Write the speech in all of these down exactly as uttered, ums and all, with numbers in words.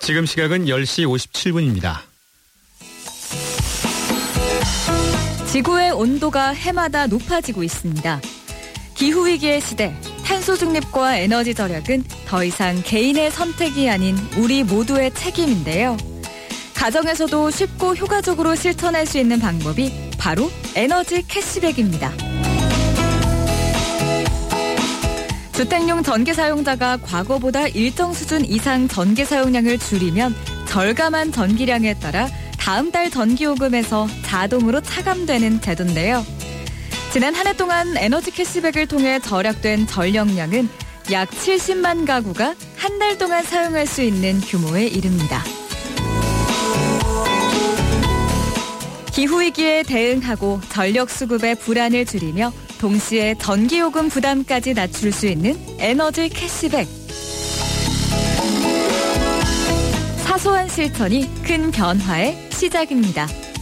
지금 시각은 열 시 오십칠 분입니다. 지구의 온도가 해마다 높아지고 있습니다. 기후위기의 시대, 탄소 중립과 에너지 절약은 더 이상 개인의 선택이 아닌 우리 모두의 책임인데요. 가정에서도 쉽고 효과적으로 실천할 수 있는 방법이 바로 에너지 캐시백입니다. 주택용 전기 사용자가 과거보다 일정 수준 이상 전기 사용량을 줄이면 절감한 전기량에 따라 다음 달 전기요금에서 자동으로 차감되는 제도인데요. 지난 한 해 동안 에너지 캐시백을 통해 절약된 전력량은 약 칠십만 가구가 한 달 동안 사용할 수 있는 규모에 이릅니다. 기후위기에 대응하고 전력 수급의 불안을 줄이며 동시에 전기요금 부담까지 낮출 수 있는 에너지 캐시백. 사소한 실천이 큰 변화의 시작입니다.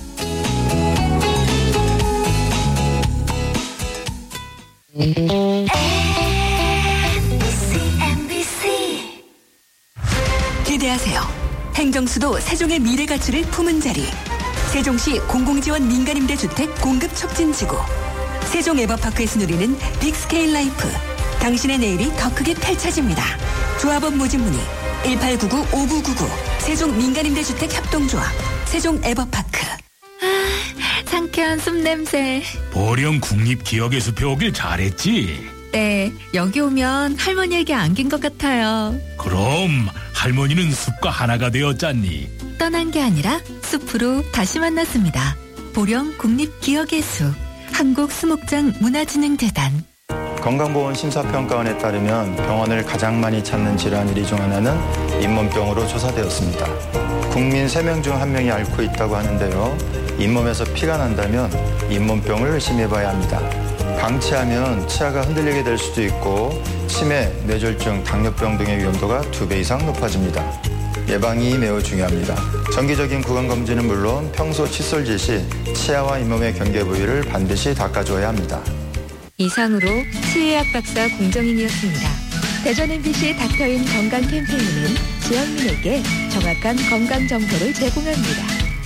기대하세요. 행정수도 세종의 미래 가치를 품은 자리. 세종시 공공지원 민간임대주택 공급 촉진지구. 세종 에버파크에서 누리는 빅스케일 라이프. 당신의 내일이 더 크게 펼쳐집니다. 조합원 모집 문의 일팔구구 오구구구. 세종 민간임대주택 협동조합. 세종 에버파크. 아, 상쾌한 숲 냄새. 보령 국립기억의 숲에 오길 잘했지. 네, 여기 오면 할머니에게 안긴 것 같아요. 그럼 할머니는 숲과 하나가 되었잖니. 떠난 게 아니라 숲으로 다시 만났습니다. 보령 국립기억의 숲. 한국수목장 문화진흥재단. 건강보험 심사평가원에 따르면 병원을 가장 많이 찾는 질환 중 하나는 잇몸병으로 조사되었습니다. 국민 세 명 중 한 명이 앓고 있다고 하는데요. 잇몸에서 피가 난다면 잇몸병을 의심해봐야 합니다. 방치하면 치아가 흔들리게 될 수도 있고 치매, 뇌졸중, 당뇨병 등의 위험도가 두 배 이상 높아집니다. 예방이 매우 중요합니다. 정기적인 구강검진은 물론 평소 칫솔질 시 치아와 잇몸의 경계 부위를 반드시 닦아줘야 합니다. 이상으로 치의학 박사 공정인이었습니다. 대전 엠비씨 닥터인 건강 캠페인은 지역민에게 정확한 건강 정보를 제공합니다.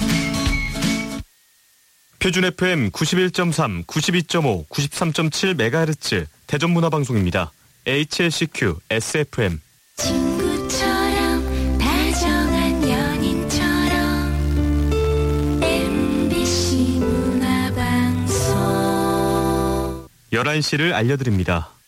표준 에프엠 구십일 점 삼, 구십이 점 오, 구십삼 점 칠 메가헤르츠 대전문화방송입니다. 에이치엘씨큐 에스에프엠. 친구처럼 다정한 연인처럼 엠비씨 문화방송. 열한 시를 알려드립니다.